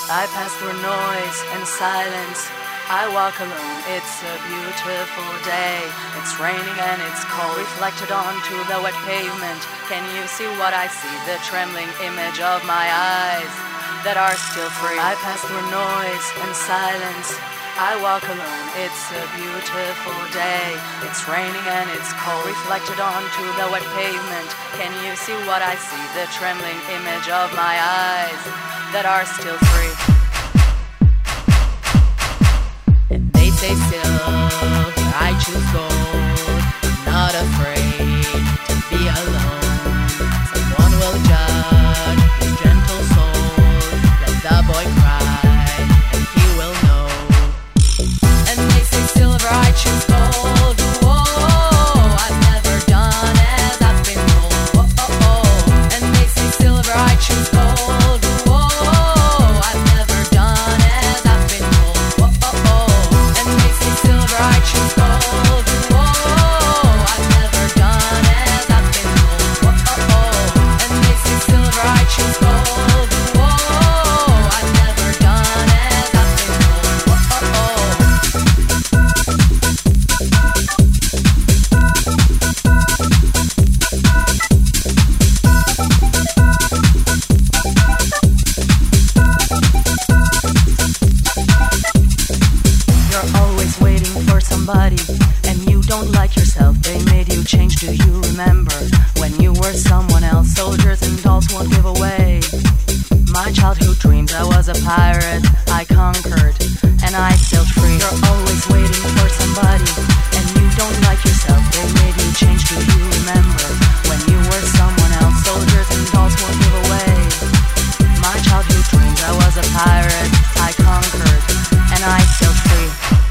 I pass through noise and silence. I walk alone, it's a beautiful day. It's raining and it's cold, reflected onto the wet pavement. Can you see what I see? The trembling image of my eyes that are still free. I pass through noise and silence. I walk alone, it's a beautiful day. It's raining and it's cold, reflected onto the wet pavement. Can you see what I see? The trembling image of my eyes that are still free. And they say still, I choose gold. I'm not afraid to be alone. Someone will judge his gentle soul. Let the boy cry, and he will know. And they say silver, I choose gold. Whoa, I've never done as I've been told. And they say silver, I choose gold. Whoa, I've never done as I've been told. And they say silver, I choose gold. Whoa, I've never done as I've been told. And they say silver, I choose gold. Whoa, I've never done as I've been told. You're always waiting for somebody, and you don't like yourself. They made you change, do you remember? When you were someone else, soldiers and dolls won't give away. My childhood dreams, I was a pirate, I conquered, and I sailed free. You're always waiting for somebody, and you don't like yourself. They made you change, do you remember? When you were someone else, soldiers and dolls won't give away. My childhood dreams, I was a pirate, I conquered, and I sailed free.